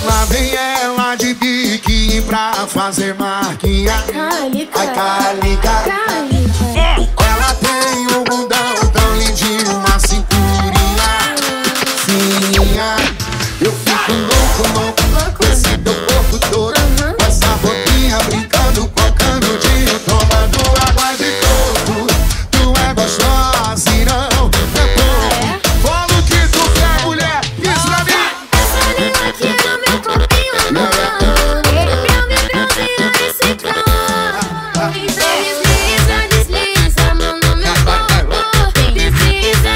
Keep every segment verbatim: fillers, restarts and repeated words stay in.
Lá vem ela de biquíni pra fazer marquinha. Ai, calica. Ela tem um bundão tão lindinho, uma cinturinha fininha. Eu fico louco, louco, louco, esse teu corpo todo, com essa boquinha brincando com o canudinho, tomando água de coco. Tu é gostosa e não é pouco. Fala o que tu quer, mulher, diz pra mim. Essa língua aqui no meu corpinho, amor, pra me bronzear esse calor. Desliza, desliza a mão no meu corpo. Desliza,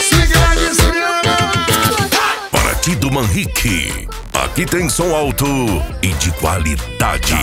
desliza. Partido Manrique. Aqui tem som alto e de qualidade.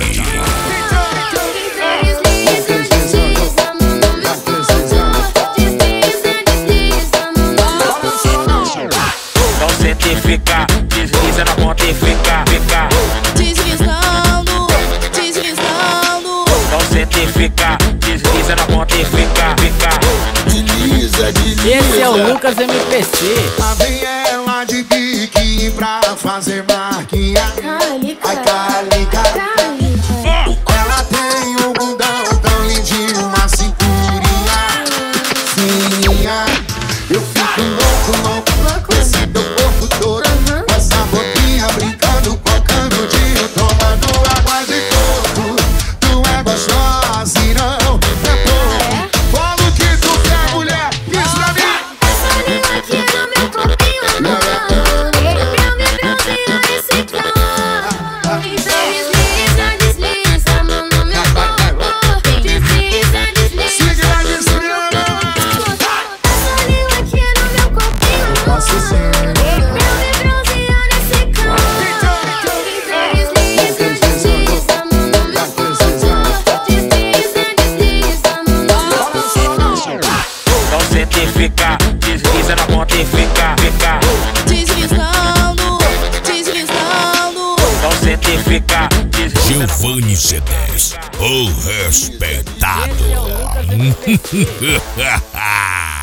Não sente ficar, desliza na ponta e fica, fica. Deslizando, deslizando. Não sente ficar, desliza na ponta e fica, fica. Desliza, desliza. Esse é o Lucas M P C. Lá vem ela de biquíni pra fazer marquinha. Ai, calica. Ela tem um bundão tão lindinho, uma cinturinha fininha. Eu fico louco, louco, louco, esse teu corpo todo, com essa boquinha brincando com o canudinho, tomando água de coco. Tu é gostosa e não é pouco. Fala o que tu quer, mulher, diz pra mim. Essa língua aqui no meu corpinho, amor, pra me bronzear esse calor. Desliza, desliza a mão no meu corpo. Desliza, desliza. Siga desfriando. Essa língua aqui no meu corpinho, amor, Posso ser. pra me bronzear esse calor. Desliza, desliza a mão no meu corpo. Desliza, desliza a mão no meu corpo. Não sente ficar, desliza na ponta e fica, fica. Deslizando, deslizando. Não sente ficar, desliza. Giovanni C dez, o respeitado. Esse é o Lucas M P C.